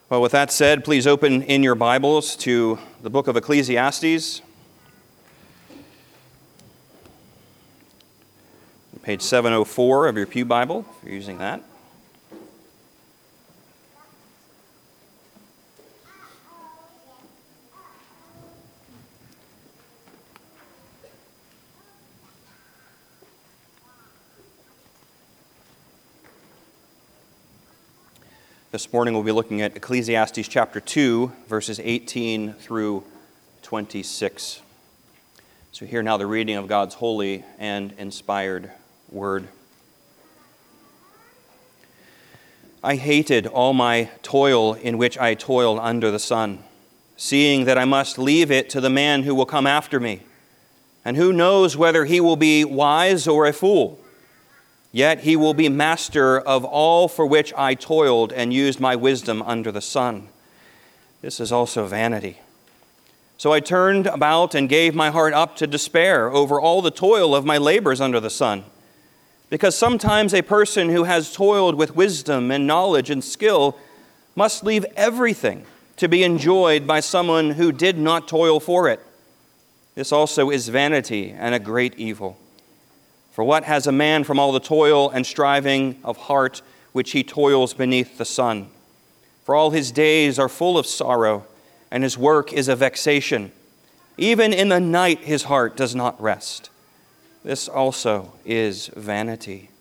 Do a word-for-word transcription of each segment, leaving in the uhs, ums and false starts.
Well, with that said, please open in your Bibles to the book of Ecclesiastes, page seven oh four of your Pew Bible, if you're using that. This morning we'll be looking at Ecclesiastes chapter two, verses eighteen through twenty-six. So hear now the reading of God's holy and inspired word. I hated all my toil in which I toiled under the sun, seeing that I must leave it to the man who will come after me, and who knows whether he will be wise or a fool. Yet he will be master of all for which I toiled and used my wisdom under the sun. This is also vanity. So I turned about and gave my heart up to despair over all the toil of my labors under the sun. Because sometimes a person who has toiled with wisdom and knowledge and skill must leave everything to be enjoyed by someone who did not toil for it. This also is vanity and a great evil. For what has a man from all the toil and striving of heart which he toils beneath the sun? For all his days are full of sorrow, and his work is a vexation. Even in the night his heart does not rest. This also is vanity.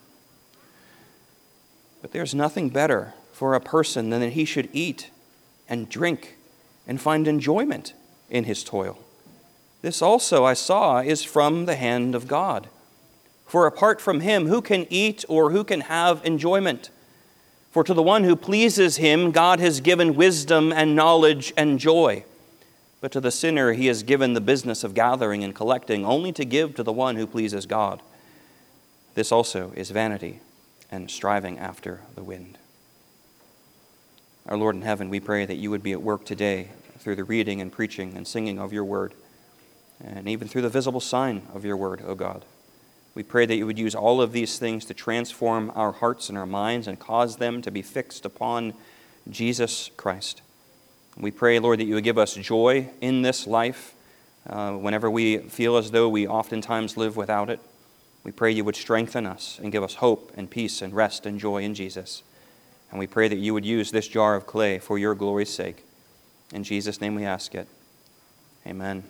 But there's nothing better for a person than that he should eat and drink and find enjoyment in his toil. This also I saw is from the hand of God. For apart from him, who can eat or who can have enjoyment? For to the one who pleases him, God has given wisdom and knowledge and joy. But to the sinner, he has given the business of gathering and collecting, only to give to the one who pleases God. This also is vanity and striving after the wind. Our Lord in heaven, we pray that you would be at work today through the reading and preaching and singing of your word, and even through the visible sign of your word, O God. We pray that you would use all of these things to transform our hearts and our minds and cause them to be fixed upon Jesus Christ. We pray, Lord, that you would give us joy in this life uh, whenever we feel as though we oftentimes live without it. We pray you would strengthen us and give us hope and peace and rest and joy in Jesus. And we pray that you would use this jar of clay for your glory's sake. In Jesus' name we ask it. Amen.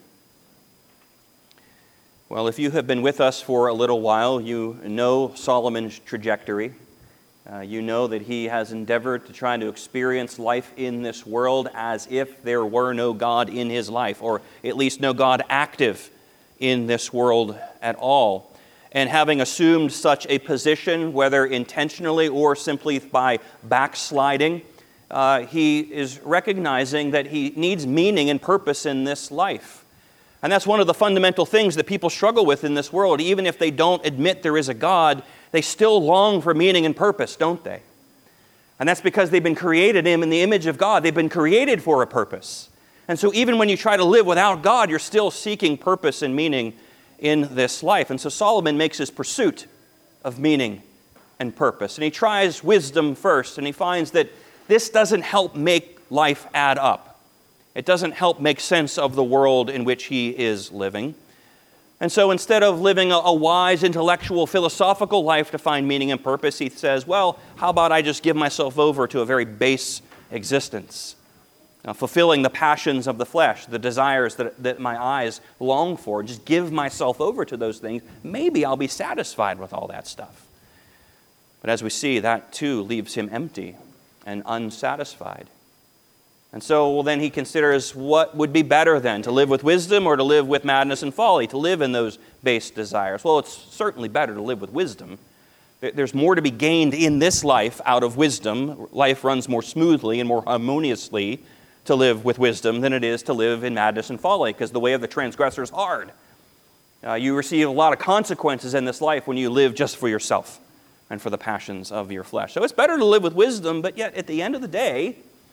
Well, if you have been with us for a little while, you know Solomon's trajectory. Uh, you know that he has endeavored to try to experience life in this world as if there were no God in his life, or at least no God active in this world at all. And having assumed such a position, whether intentionally or simply by backsliding, uh, he is recognizing that he needs meaning and purpose in this life. And that's one of the fundamental things that people struggle with in this world. Even if they don't admit there is a God, they still long for meaning and purpose, don't they? And that's because they've been created in the image of God. They've been created for a purpose. And so even when you try to live without God, you're still seeking purpose and meaning in this life. And so Solomon makes his pursuit of meaning and purpose. And he tries wisdom first, and he finds that this doesn't help make life add up. It doesn't help make sense of the world in which he is living. And so instead of living a, a wise, intellectual, philosophical life to find meaning and purpose, he says, well, how about I just give myself over to a very base existence, uh, fulfilling the passions of the flesh, the desires that, that my eyes long for. Just give myself over to those things. Maybe I'll be satisfied with all that stuff. But as we see, that too leaves him empty and unsatisfied. And so well, then he considers what would be better then, to live with wisdom or to live with madness and folly, to live in those base desires. Well, it's certainly better to live with wisdom. There's more to be gained in this life out of wisdom. Life runs more smoothly and more harmoniously to live with wisdom than it is to live in madness and folly, because the way of the transgressor is hard. Uh, you receive a lot of consequences in this life when you live just for yourself and for the passions of your flesh. So it's better to live with wisdom, but yet at the end of the day,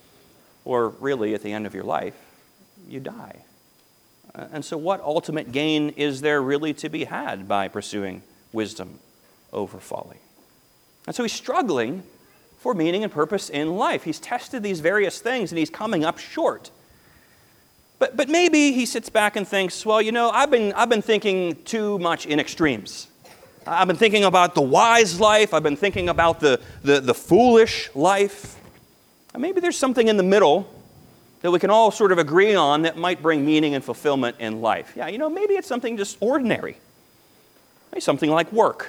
or really at the end of your life, you die. Uh, and so what ultimate gain is there really to be had by pursuing wisdom over folly? And so he's struggling for meaning and purpose in life. He's tested these various things and he's coming up short. But, but maybe he sits back and thinks, well, you know, I've been, I've been thinking too much in extremes. I've been thinking about the wise life. I've been thinking about the, the, the foolish life. And maybe there's something in the middle that we can all sort of agree on that might bring meaning and fulfillment in life. Yeah, you know, maybe it's something just ordinary. Maybe something like work.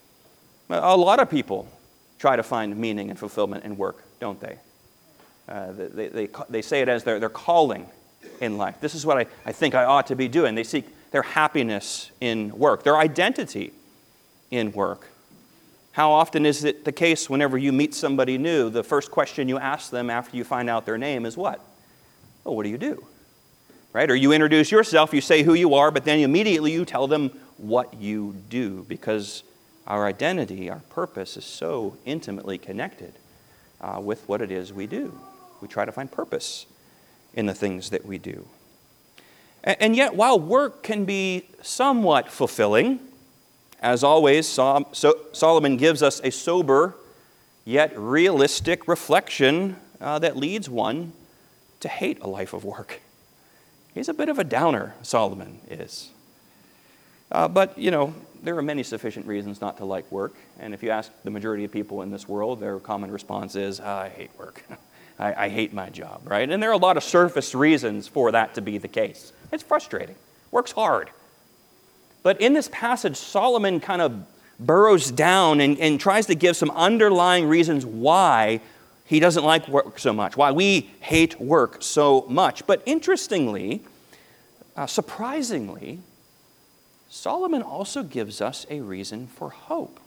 A lot of people try to find meaning and fulfillment in work, don't they? Uh, they, they, they say it as their, their calling in life. This is what I, I think I ought to be doing. They seek their happiness in work, their identity in work. How often is it the case whenever you meet somebody new, the first question you ask them after you find out their name is what? Well, what do you do? Right? Or you introduce yourself, you say who you are, but then immediately you tell them what you do, because our identity, our purpose is so intimately connected uh, with what it is we do. We try to find purpose in the things that we do. And yet, while work can be somewhat fulfilling, as always, Solomon gives us a sober yet realistic reflection uh, that leads one to hate a life of work. He's a bit of a downer, Solomon is. Uh, but, you know, there are many sufficient reasons not to like work. And if you ask the majority of people in this world, their common response is, oh, I hate work. I, I hate my job, right? And there are a lot of surface reasons for that to be the case. It's frustrating. Work's hard. But in this passage, Solomon kind of burrows down and, and tries to give some underlying reasons why he doesn't like work so much, why we hate work so much. But interestingly, uh, surprisingly, Solomon also gives us a reason for hope.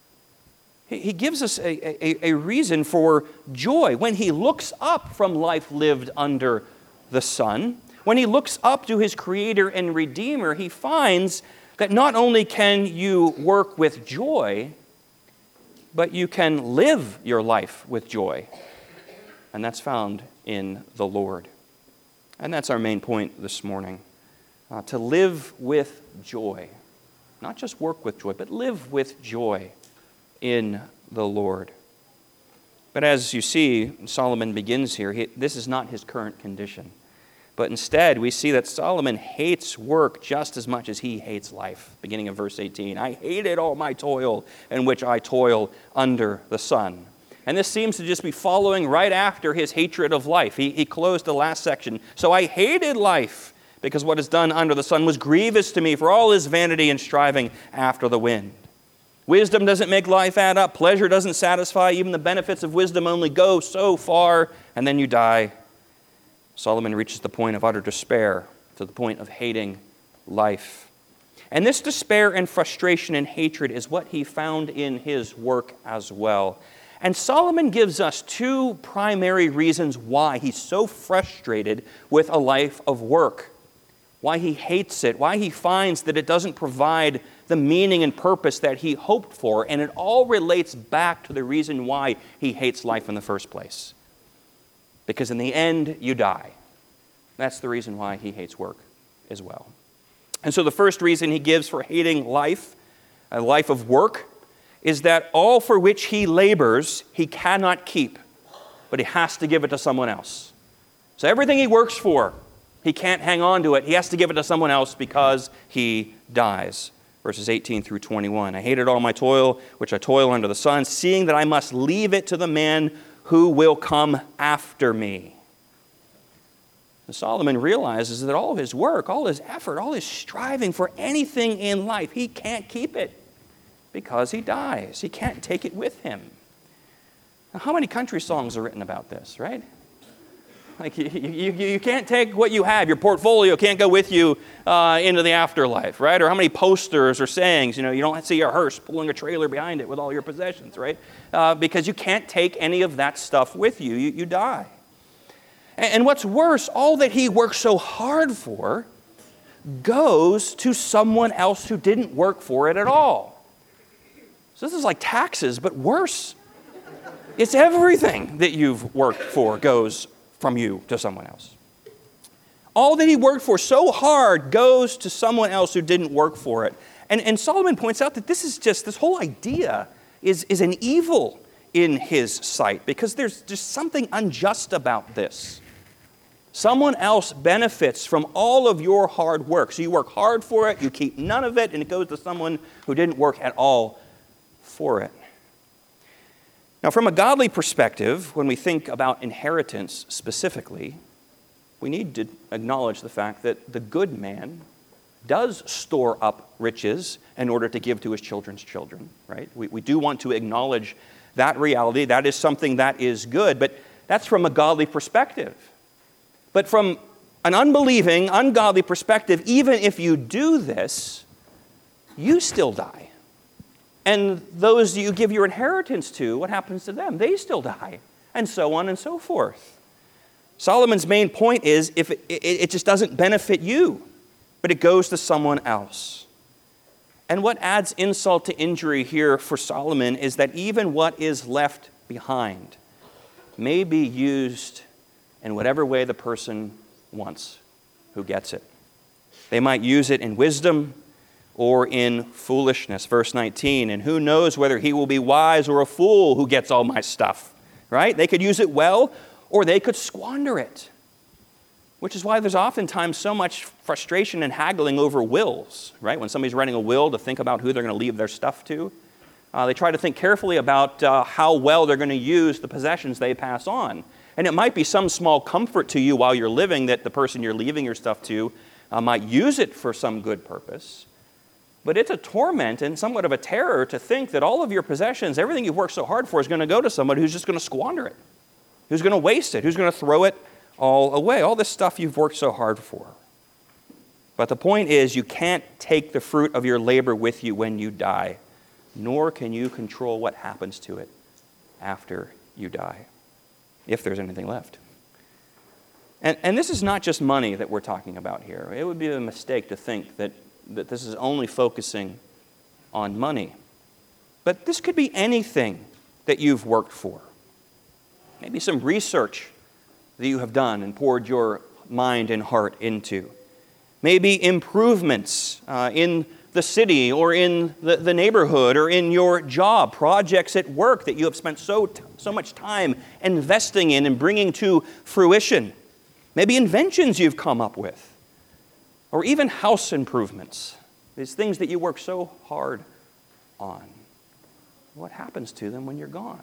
He gives us a, a, a reason for joy. When he looks up from life lived under the sun, when he looks up to his Creator and Redeemer, he finds that not only can you work with joy, but you can live your life with joy. And that's found in the Lord. And that's our main point this morning. Uh, to live with joy. Not just work with joy, but live with joy in the Lord. But as you see, Solomon begins here. He, this is not his current condition. But instead, we see that Solomon hates work just as much as he hates life. Beginning of verse eighteen, I hated all my toil in which I toil under the sun. And this seems to just be following right after his hatred of life. He, he closed the last section. So I hated life, because what is done under the sun was grievous to me, for all his vanity and striving after the wind. Wisdom doesn't make life add up. Pleasure doesn't satisfy. Even the benefits of wisdom only go so far, and then you die. Solomon reaches the point of utter despair, to the point of hating life. And this despair and frustration and hatred is what he found in his work as well. And Solomon gives us two primary reasons why he's so frustrated with a life of work. Why he hates it, why he finds that it doesn't provide the meaning and purpose that he hoped for, and it all relates back to the reason why he hates life in the first place. Because in the end, you die. That's the reason why he hates work as well. And so the first reason he gives for hating life, a life of work, is that all for which he labors, he cannot keep, but he has to give it to someone else. So everything he works for, he can't hang on to it. He has to give it to someone else because he dies. Verses eighteen through twenty-one. I hated all my toil, which I toil under the sun, seeing that I must leave it to the man who will come after me. And Solomon realizes that all of his work, all his effort, all his striving for anything in life, he can't keep it because he dies. He can't take it with him. Now, how many country songs are written about this, right? Like you, you, you can't take what you have. Your portfolio can't go with you uh, into the afterlife, right? Or how many posters or sayings, you know, you don't see a hearse pulling a trailer behind it with all your possessions, right? Uh, because you can't take any of that stuff with you. You, you die. And, and what's worse, all that he worked so hard for goes to someone else who didn't work for it at all. So this is like taxes, but worse. It's everything that you've worked for goes from you to someone else. All that he worked for so hard goes to someone else who didn't work for it. And, and Solomon points out that this is just, this whole idea is, is an evil. in his sight, because there's just something unjust about this. Someone else benefits from all of your hard work. So you work hard for it, you keep none of it, and it goes to someone who didn't work at all for it. Now, from a godly perspective, when we think about inheritance specifically, we need to acknowledge the fact that the good man does store up riches in order to give to his children's children, right? We, we do want to acknowledge that reality. That is something that is good, but that's from a godly perspective. But from an unbelieving, ungodly perspective, even if you do this, you still die. And those you give your inheritance to, what happens to them? They still die, and so on and so forth. Solomon's main point is if it, it, it just doesn't benefit you, but it goes to someone else. And what adds insult to injury here for Solomon is that even what is left behind may be used in whatever way the person wants who gets it. They might use it in wisdom or in foolishness. Verse nineteen, and who knows whether he will be wise or a fool who gets all my stuff, right? They could use it well, or they could squander it, which is why there's oftentimes so much frustration and haggling over wills, right? When somebody's writing a will to think about who they're going to leave their stuff to, uh, they try to think carefully about uh, how well they're going to use the possessions they pass on. And it might be some small comfort to you while you're living that the person you're leaving your stuff to uh, might use it for some good purpose. But it's a torment and somewhat of a terror to think that all of your possessions, everything you've worked so hard for, is going to go to somebody who's just going to squander it, who's going to waste it, who's going to throw it all away, all this stuff you've worked so hard for. But the point is, you can't take the fruit of your labor with you when you die, nor can you control what happens to it after you die, if there's anything left. And, and this is not just money that we're talking about here. It would be a mistake to think that, that this is only focusing on money. But this could be anything that you've worked for. Maybe some research that you have done and poured your mind and heart into. Maybe improvements uh, in the city or in the, the neighborhood or in your job, projects at work that you have spent so, t- so much time investing in and bringing to fruition. Maybe inventions you've come up with, or even house improvements, these things that you work so hard on. What happens to them when you're gone?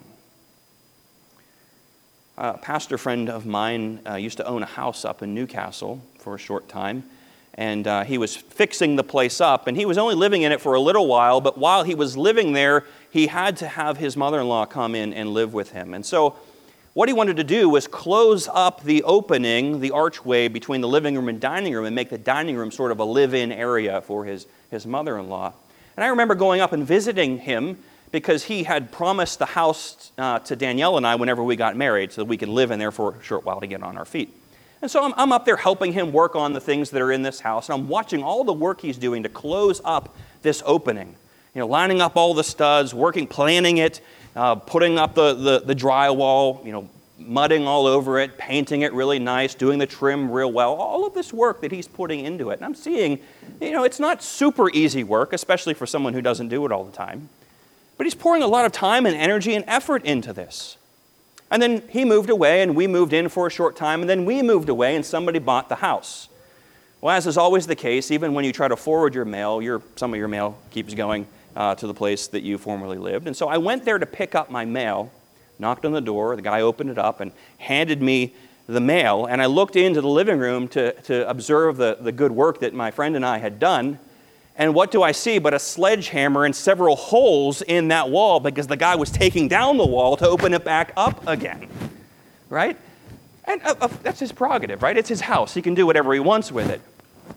A pastor friend of mine uh, used to own a house up in Newcastle for a short time, and uh, he was fixing the place up, and he was only living in it for a little while, but while he was living there, he had to have his mother-in-law come in and live with him. And so what he wanted to do was close up the opening, the archway between the living room and dining room, and make the dining room sort of a live-in area for his, his mother-in-law. And I remember going up and visiting him because he had promised the house uh, to Danielle and I whenever we got married so that we could live in there for a short while to get on our feet. And so I'm, I'm up there helping him work on the things that are in this house, and I'm watching all the work he's doing to close up this opening. You know, lining up all the studs, working, planning it, uh, putting up the, the, the drywall, you know, mudding all over it, painting it really nice, doing the trim real well, all of this work that he's putting into it. And I'm seeing, you know, it's not super easy work, especially for someone who doesn't do it all the time. But he's pouring a lot of time and energy and effort into this. And then he moved away, and we moved in for a short time, and then we moved away, and somebody bought the house. Well, as is always the case, even when you try to forward your mail, your, some of your mail keeps going uh, to the place that you formerly lived. And so I went there to pick up my mail, knocked on the door, the guy opened it up and handed me the mail, and I looked into the living room to, to observe the, the good work that my friend and I had done. And what do I see but a sledgehammer and several holes in that wall because the guy was taking down the wall to open it back up again, right? And uh, uh, that's his prerogative, right? It's his house. He can do whatever he wants with it.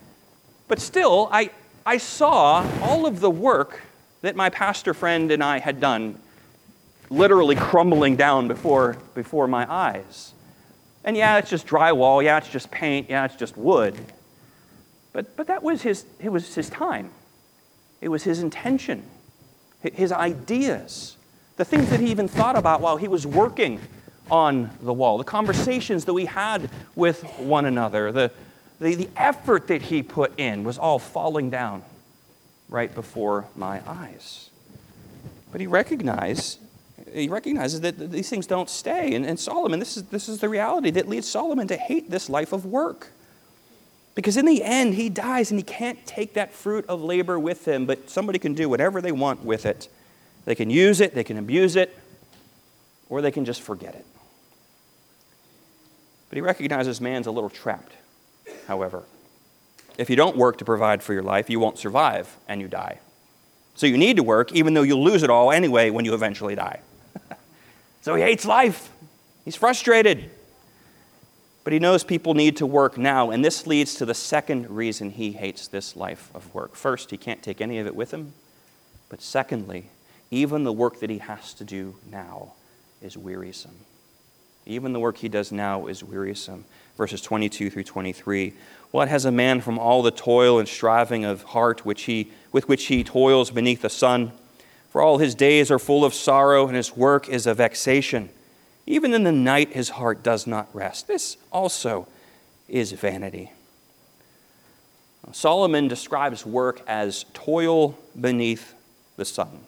But still, I, I saw all of the work that my pastor friend and I had done literally crumbling down before, before my eyes. And yeah, it's just drywall. Yeah, it's just paint. Yeah, it's just wood. But, but that was his, it was his time. It was his intention, his ideas, the things that he even thought about while he was working on the wall, the conversations that we had with one another, the, the, the effort that he put in was all falling down right before my eyes. But he recognized he recognizes that these things don't stay. And, and Solomon, this is, this is the reality that leads Solomon to hate this life of work. Because in the end, he dies and he can't take that fruit of labor with him, but somebody can do whatever they want with it. They can use it, they can abuse it, or they can just forget it. But he recognizes man's a little trapped, however. If you don't work to provide for your life, you won't survive and you die. So you need to work, even though you'll lose it all anyway when you eventually die. So he hates life. He's frustrated. But he knows people need to work now, and this leads to the second reason he hates this life of work. First, he can't take any of it with him. But secondly, even the work that he has to do now is wearisome. Even the work he does now is wearisome. Verses twenty-two through twenty-three. What has a man from all the toil and striving of heart which he, with which he toils beneath the sun? For all his days are full of sorrow, and his work is a vexation. Even in the night his heart does not rest. This also is vanity. Solomon describes work as toil beneath the sun.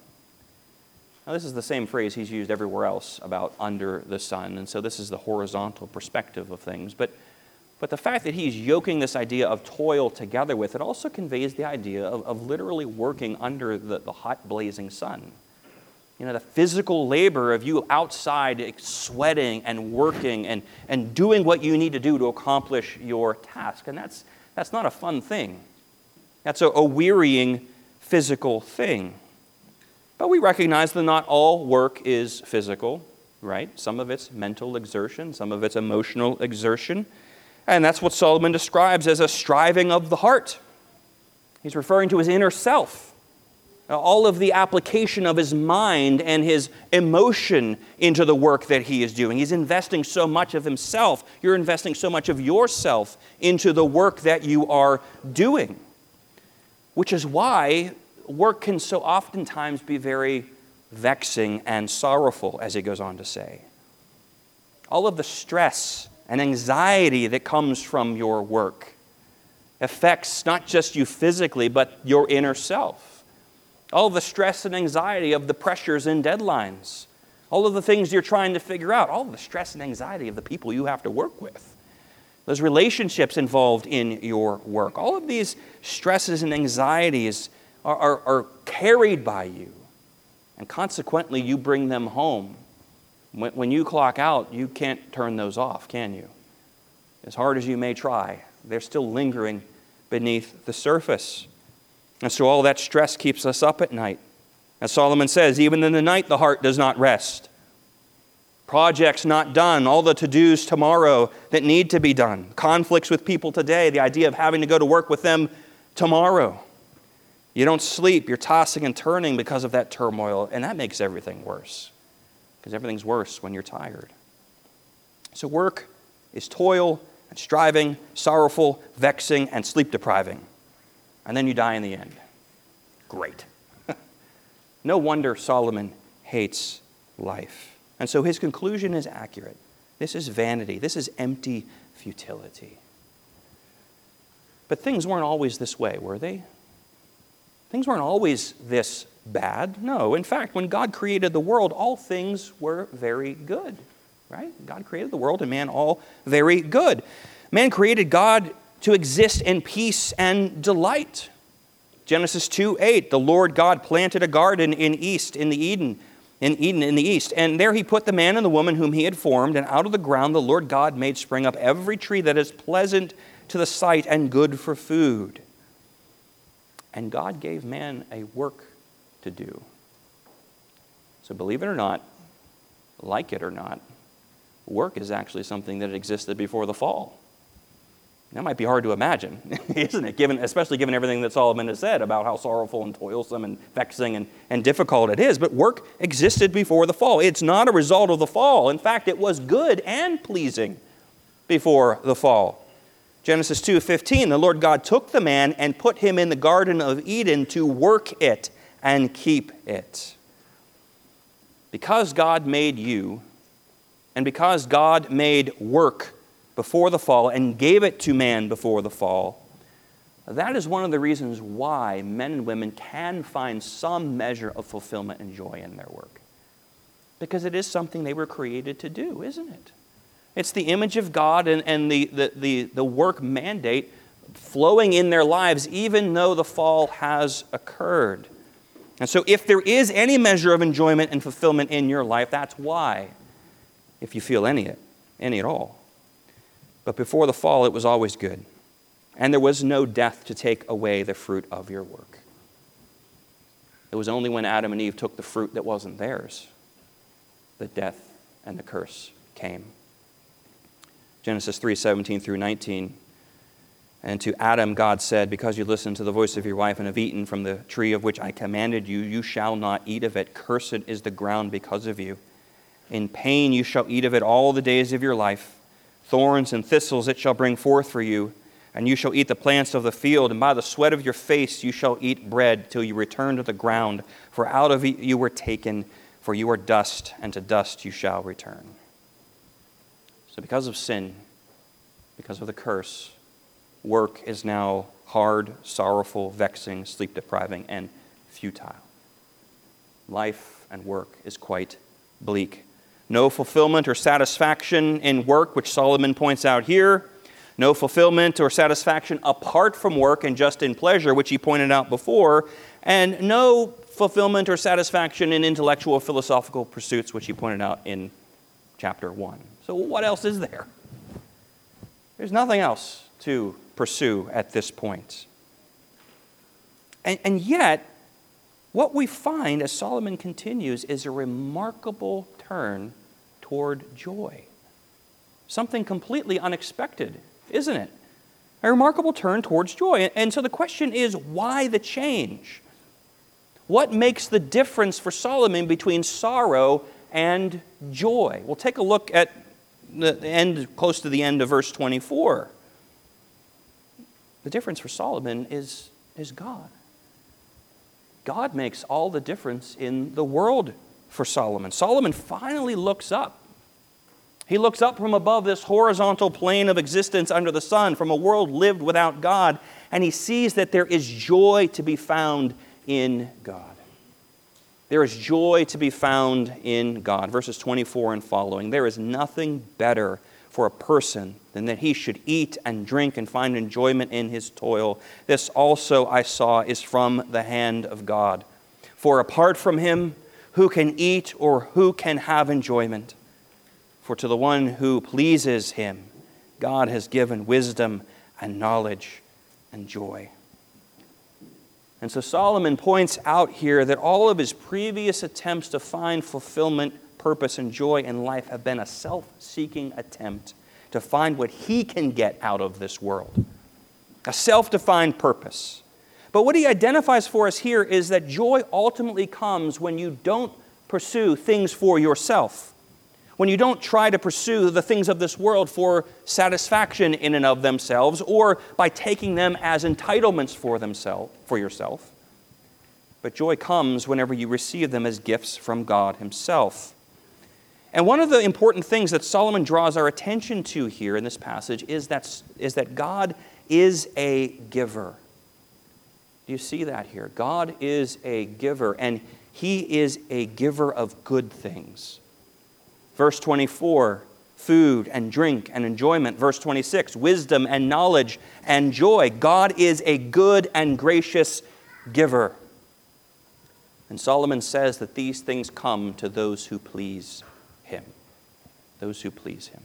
Now, this is the same phrase he's used everywhere else about under the sun, and so this is the horizontal perspective of things. But, but the fact that he's yoking this idea of toil together with it also conveys the idea of, of literally working under the, the hot blazing sun. You know, the physical labor of you outside sweating and working and, and doing what you need to do to accomplish your task. And that's, that's not a fun thing. That's a, a wearying physical thing. But we recognize that not all work is physical, right? Some of it's mental exertion, some of it's emotional exertion. And that's what Solomon describes as a striving of the heart. He's referring to his inner self. All of the application of his mind and his emotion into the work that he is doing. He's investing so much of himself. You're investing so much of yourself into the work that you are doing. Which is why work can so oftentimes be very vexing and sorrowful, as he goes on to say. All of the stress and anxiety that comes from your work affects not just you physically, but your inner self. All of the stress and anxiety of the pressures and deadlines. All of the things you're trying to figure out. All of the stress and anxiety of the people you have to work with. Those relationships involved in your work. All of these stresses and anxieties are, are, are carried by you. And consequently, you bring them home. When, when you clock out, you can't turn those off, can you? As hard as you may try, they're still lingering beneath the surface. And so all that stress keeps us up at night. As Solomon says, even in the night the heart does not rest. Projects not done, all the to-dos tomorrow that need to be done. Conflicts with people today, the idea of having to go to work with them tomorrow. You don't sleep, you're tossing and turning because of that turmoil, and that makes everything worse. Because everything's worse when you're tired. So work is toil and striving, sorrowful, vexing, and sleep-depriving. And then you die in the end. Great. No wonder Solomon hates life. And so his conclusion is accurate. This is vanity. This is empty futility. But things weren't always this way, were they? Things weren't always this bad. No, in fact, when God created the world, all things were very good. Right? God created the world and man all very good. Man created God to exist in peace and delight. Genesis two eight, the Lord God planted a garden in east, in the Eden, in Eden in the east, and there he put the man and the woman whom he had formed, and out of the ground the Lord God made spring up every tree that is pleasant to the sight and good for food. And God gave man a work to do. So believe it or not, like it or not, work is actually something that existed before the fall. That might be hard to imagine, isn't it? Given, especially given everything that Solomon has said about how sorrowful and toilsome and vexing and, and difficult it is. But work existed before the fall. It's not a result of the fall. In fact, it was good and pleasing before the fall. Genesis two fifteen, the Lord God took the man and put him in the Garden of Eden to work it and keep it. Because God made you, and because God made work before the fall and gave it to man before the fall, that is one of the reasons why men and women can find some measure of fulfillment and joy in their work. because it is something they were created to do, isn't it? It's the image of God and, and the, the, the, the work mandate flowing in their lives, even though the fall has occurred. And so if there is any measure of enjoyment and fulfillment in your life, that's why, if you feel any, any at all. But before the fall, it was always good. And there was no death to take away the fruit of your work. It was only when Adam and Eve took the fruit that wasn't theirs that death and the curse came. Genesis three, seventeen through nineteen. And to Adam God said, because you listened to the voice of your wife and have eaten from the tree of which I commanded you, you shall not eat of it. Cursed is the ground because of you. In pain you shall eat of it all the days of your life. Thorns and thistles it shall bring forth for you. And you shall eat the plants of the field, and by the sweat of your face you shall eat bread till you return to the ground. For out of it you were taken, for you are dust, and to dust you shall return. So because of sin, because of the curse, work is now hard, sorrowful, vexing, sleep-depriving, and futile. Life and work is quite bleak. No fulfillment or satisfaction in work, which Solomon points out here. No fulfillment or satisfaction apart from work and just in pleasure, which he pointed out before. And no fulfillment or satisfaction in intellectual philosophical pursuits, which he pointed out in chapter one. So what else is there? There's nothing else to pursue at this point. And, and yet, what we find as Solomon continues is a remarkable turn toward joy. Something completely unexpected, isn't it? A remarkable turn towards joy. And so the question is, why the change? What makes the difference for Solomon between sorrow and joy? We'll take a look at the end, close to the end of verse twenty-four. The difference for Solomon is, is God. God makes all the difference in the world for Solomon. Solomon finally looks up. He looks up from above this horizontal plane of existence under the sun, from a world lived without God, and he sees that there is joy to be found in God. There is joy to be found in God. Verses twenty-four and following. There is nothing better for a person than that he should eat and drink and find enjoyment in his toil. This also I saw is from the hand of God. For apart from him, who can eat or who can have enjoyment? For to the one who pleases him, God has given wisdom and knowledge and joy. And so Solomon points out here that all of his previous attempts to find fulfillment, purpose, and joy in life have been a self-seeking attempt to find what he can get out of this world. A self-defined purpose. But what he identifies for us here is that joy ultimately comes when you don't pursue things for yourself. When you don't try to pursue the things of this world for satisfaction in and of themselves, or by taking them as entitlements for themselves, for yourself. But joy comes whenever you receive them as gifts from God himself. And one of the important things that Solomon draws our attention to here in this passage is that, is that God is a giver. Do you see that here? God is a giver, and he is a giver of good things. Verse twenty-four, food and drink and enjoyment. Verse twenty-six, wisdom and knowledge and joy. God is a good and gracious giver. And Solomon says that these things come to those who please him. Those who please him.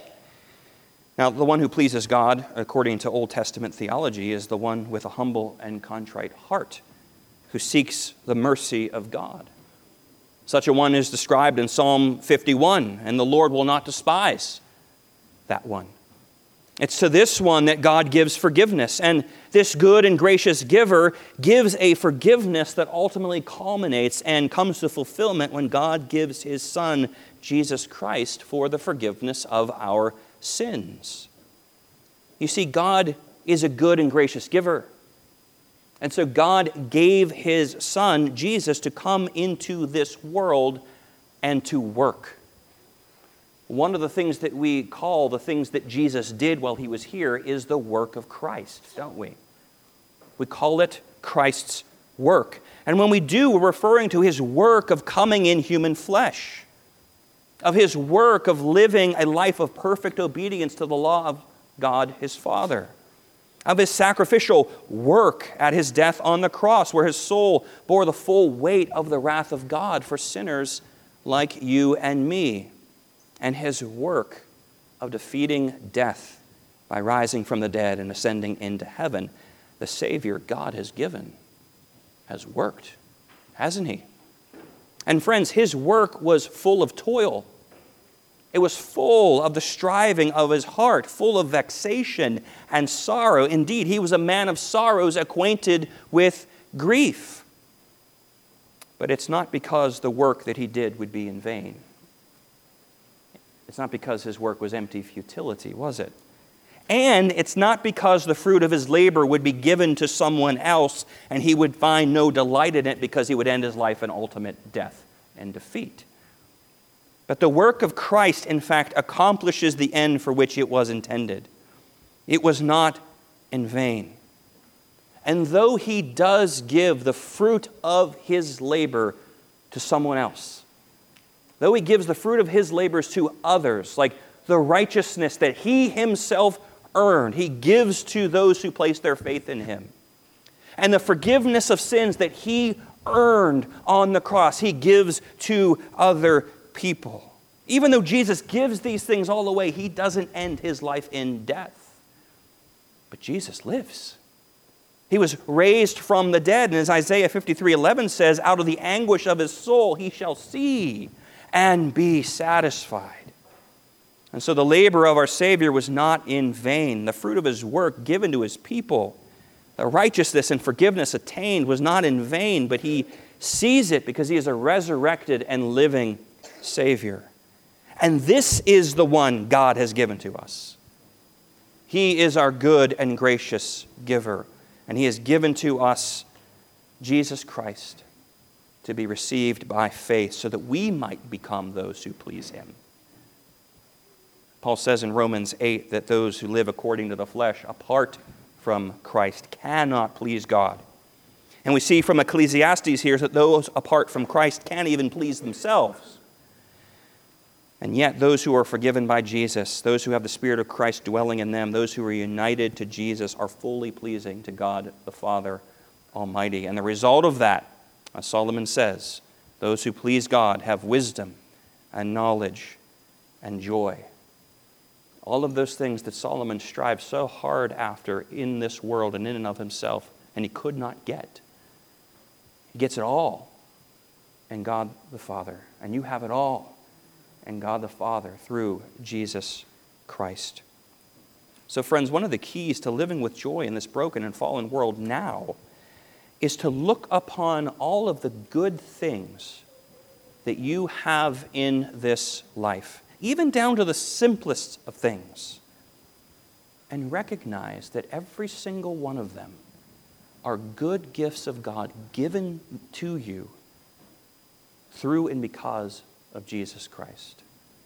Now, the one who pleases God, according to Old Testament theology, is the one with a humble and contrite heart, who seeks the mercy of God. Such a one is described in Psalm fifty-one, and the Lord will not despise that one. It's to this one that God gives forgiveness, and this good and gracious giver gives a forgiveness that ultimately culminates and comes to fulfillment when God gives his Son, Jesus Christ, for the forgiveness of our sins. You see, God is a good and gracious giver. And so God gave his Son, Jesus, to come into this world and to work. One of the things that we call the things that Jesus did while he was here is the work of Christ, don't we? We call it Christ's work. And when we do, we're referring to his work of coming in human flesh. of his work of living a life of perfect obedience to the law of God his Father, of his sacrificial work at his death on the cross, where his soul bore the full weight of the wrath of God for sinners like you and me, and his work of defeating death by rising from the dead and ascending into heaven. The Savior God has given has worked, hasn't he? And friends, his work was full of toil. It was full of the striving of his heart, full of vexation and sorrow. Indeed, he was a man of sorrows, acquainted with grief. But it's not because the work that he did would be in vain. It's not because his work was empty futility, was it? And it's not because the fruit of his labor would be given to someone else and he would find no delight in it because he would end his life in ultimate death and defeat. But the work of Christ, in fact, accomplishes the end for which it was intended. It was not in vain. And though he does give the fruit of his labor to someone else, though he gives the fruit of his labors to others, like the righteousness that he himself earned, he gives to those who place their faith in him. And the forgiveness of sins that he earned on the cross, he gives to other people. Even though Jesus gives these things all away, he doesn't end his life in death. But Jesus lives. He was raised from the dead, and as Isaiah fifty-three eleven says, out of the anguish of his soul he shall see and be satisfied. And so the labor of our Savior was not in vain. The fruit of his work given to his people, the righteousness and forgiveness attained, was not in vain, but he sees it because he is a resurrected and living Savior. And this is the one God has given to us. He is our good and gracious giver, and he has given to us Jesus Christ to be received by faith so that we might become those who please him. Paul says in Romans eight that those who live according to the flesh apart from Christ cannot please God. And we see from Ecclesiastes here that those apart from Christ can't even please themselves. And yet those who are forgiven by Jesus, those who have the Spirit of Christ dwelling in them, those who are united to Jesus are fully pleasing to God the Father Almighty. And the result of that, as Solomon says, those who please God have wisdom and knowledge and joy. All of those things that Solomon strives so hard after in this world and in and of himself, and he could not get. He gets it all in God the Father. And you have it all in God the Father through Jesus Christ. So friends, one of the keys to living with joy in this broken and fallen world now is to look upon all of the good things that you have in this life, even down to the simplest of things, and recognize that every single one of them are good gifts of God given to you through and because of Jesus Christ.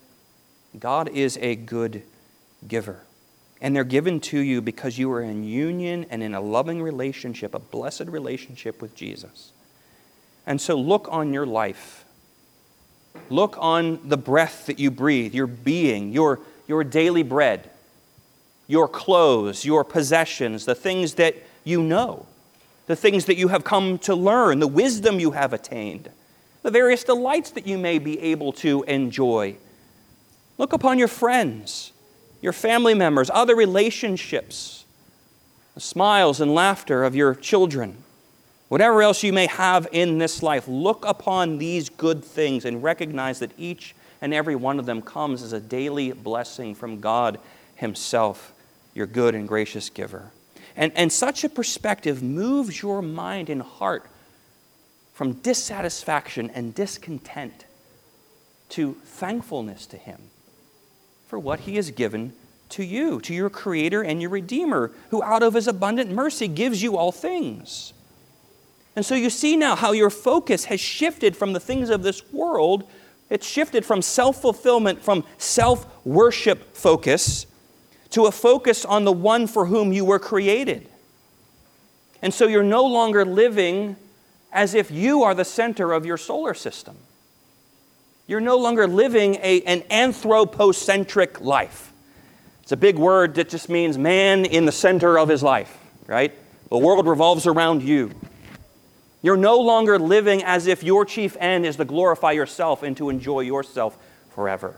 God is a good giver, and they're given to you because you are in union and in a loving relationship, a blessed relationship with Jesus. And so look on your life. Look on the breath that you breathe, your being, your, your daily bread, your clothes, your possessions, the things that you know, the things that you have come to learn, the wisdom you have attained, the various delights that you may be able to enjoy. Look upon your friends, your family members, other relationships, the smiles and laughter of your children. Whatever else you may have in this life, look upon these good things and recognize that each and every one of them comes as a daily blessing from God himself, your good and gracious giver. And, and such a perspective moves your mind and heart from dissatisfaction and discontent to thankfulness to him for what he has given to you, to your Creator and your Redeemer, who out of his abundant mercy gives you all things. And so you see now how your focus has shifted from the things of this world. It's shifted from self-fulfillment, from self-worship focus, to a focus on the one for whom you were created. And so you're no longer living as if you are the center of your solar system. You're no longer living a, an anthropocentric life. It's a big word that just means man in the center of his life, right? The world revolves around you. You're no longer living as if your chief end is to glorify yourself and to enjoy yourself forever.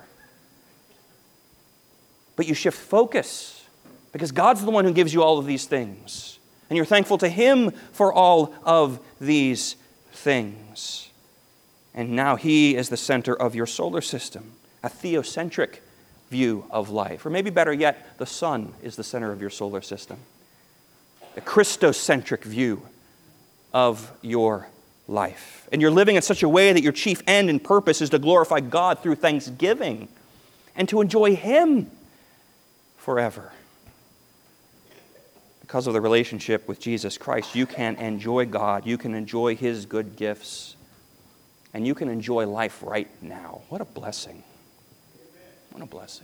But you shift focus because God's the one who gives you all of these things. And you're thankful to Him for all of these things. And now He is the center of your solar system, a theocentric view of life. Or maybe better yet, the sun is the center of your solar system. A Christocentric view of your life. And you're living in such a way that your chief end and purpose is to glorify God through thanksgiving and to enjoy Him forever. Because of the relationship with Jesus Christ, you can enjoy God, you can enjoy His good gifts, and you can enjoy life right now. What a blessing. What a blessing.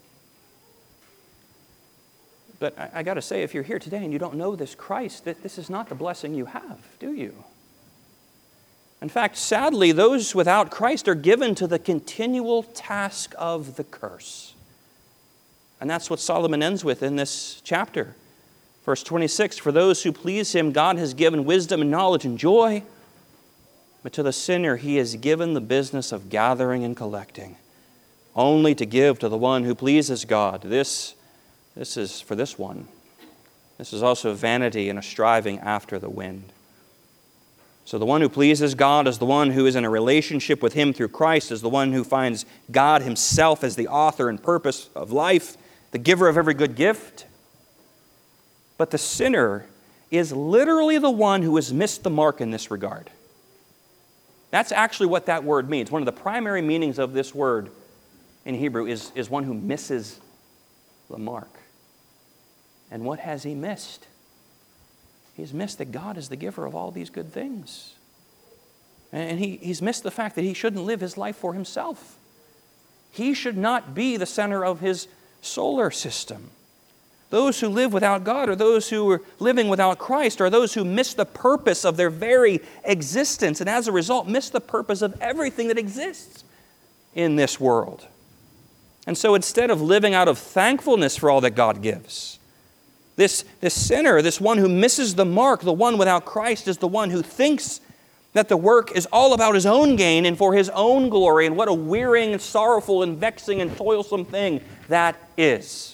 But I, I got to say, if you're here today and you don't know this Christ, that this is not the blessing you have, do you? In fact, sadly, those without Christ are given to the continual task of the curse. And that's what Solomon ends with in this chapter. Verse twenty-six, for those who please Him, God has given wisdom and knowledge and joy. But to the sinner, He has given the business of gathering and collecting, only to give to the one who pleases God. This, this is for this one. This is also vanity and a striving after the wind. So the one who pleases God is the one who is in a relationship with Him through Christ, is the one who finds God Himself as the author and purpose of life, the giver of every good gift. But the sinner is literally the one who has missed the mark in this regard. That's actually what that word means. One of the primary meanings of this word in Hebrew is, is one who misses the mark. And what has he missed? He's missed that God is the giver of all these good things. And he, he's missed the fact that he shouldn't live his life for himself. He should not be the center of his solar system. Those who live without God, or those who are living without Christ, are those who miss the purpose of their very existence, and as a result miss the purpose of everything that exists in this world. And so instead of living out of thankfulness for all that God gives, this, this sinner, this one who misses the mark, the one without Christ, is the one who thinks that the work is all about his own gain and for his own glory, and what a wearying and sorrowful and vexing and toilsome thing that is.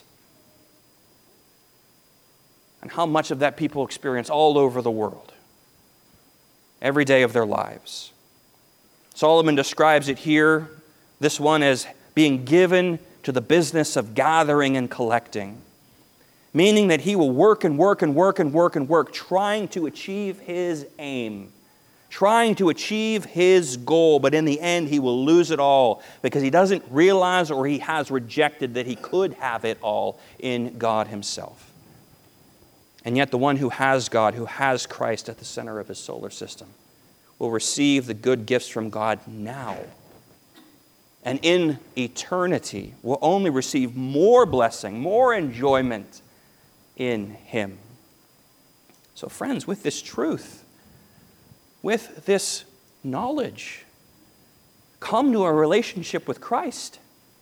And how much of that people experience all over the world, every day of their lives. Solomon describes it here, this one, as being given to the business of gathering and collecting, meaning that he will work and work and work and work and work, trying to achieve his aim, trying to achieve his goal, but in the end he will lose it all because he doesn't realize, or he has rejected, that he could have it all in God Himself. And yet the one who has God, who has Christ at the center of his solar system, will receive the good gifts from God now. And in eternity will only receive more blessing, more enjoyment in Him. So friends, with this truth, with this knowledge, come to a relationship with Christ.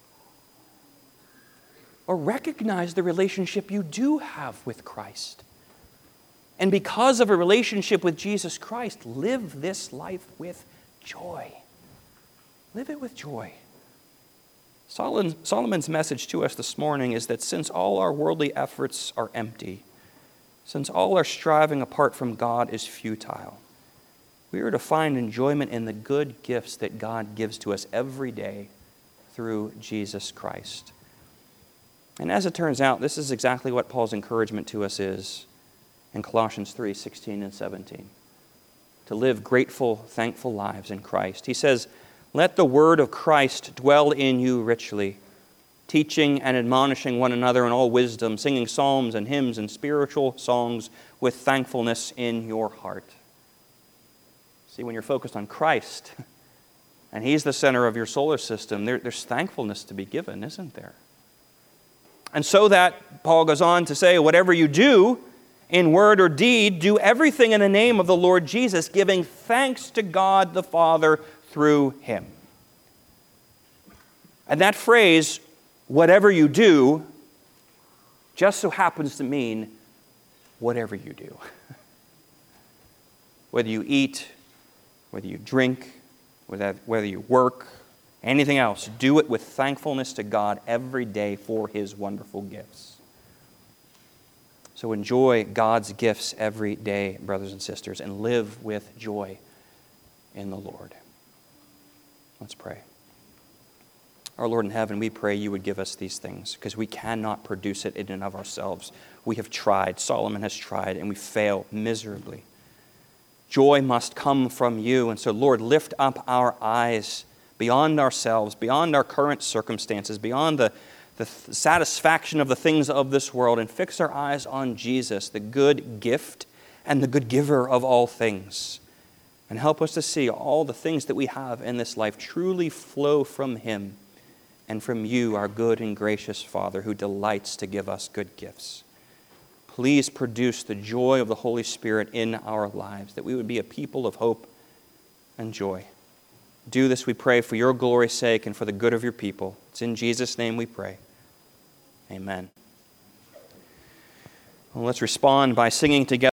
Or recognize the relationship you do have with Christ. And because of a relationship with Jesus Christ, live this life with joy. Live it with joy. Solomon's message to us this morning is that since all our worldly efforts are empty, since all our striving apart from God is futile, we are to find enjoyment in the good gifts that God gives to us every day through Jesus Christ. And as it turns out, this is exactly what Paul's encouragement to us is in Colossians three, sixteen and seventeen. To live grateful, thankful lives in Christ. He says, let the word of Christ dwell in you richly, teaching and admonishing one another in all wisdom, singing psalms and hymns and spiritual songs with thankfulness in your heart. See, when you're focused on Christ, and He's the center of your solar system, there, there's thankfulness to be given, isn't there? And so that, Paul goes on to say, whatever you do, in word or deed, do everything in the name of the Lord Jesus, giving thanks to God the Father through Him. And that phrase, whatever you do, just so happens to mean whatever you do. Whether you eat, whether you drink, whether you work, anything else, do it with thankfulness to God every day for His wonderful gifts. So enjoy God's gifts every day, brothers and sisters, and live with joy in the Lord. Let's pray. Our Lord in heaven, we pray you would give us these things, because we cannot produce it in and of ourselves. We have tried, Solomon has tried, and we fail miserably. Joy must come from you, and so Lord, lift up our eyes beyond ourselves, beyond our current circumstances, beyond the, the satisfaction of the things of this world, and fix our eyes on Jesus, the good gift and the good giver of all things. And help us to see all the things that we have in this life truly flow from Him and from you, our good and gracious Father, who delights to give us good gifts. Please produce the joy of the Holy Spirit in our lives, that we would be a people of hope and joy. Do this, we pray, for your glory's sake and for the good of your people. It's in Jesus' name we pray. Amen. Well, let's respond by singing together.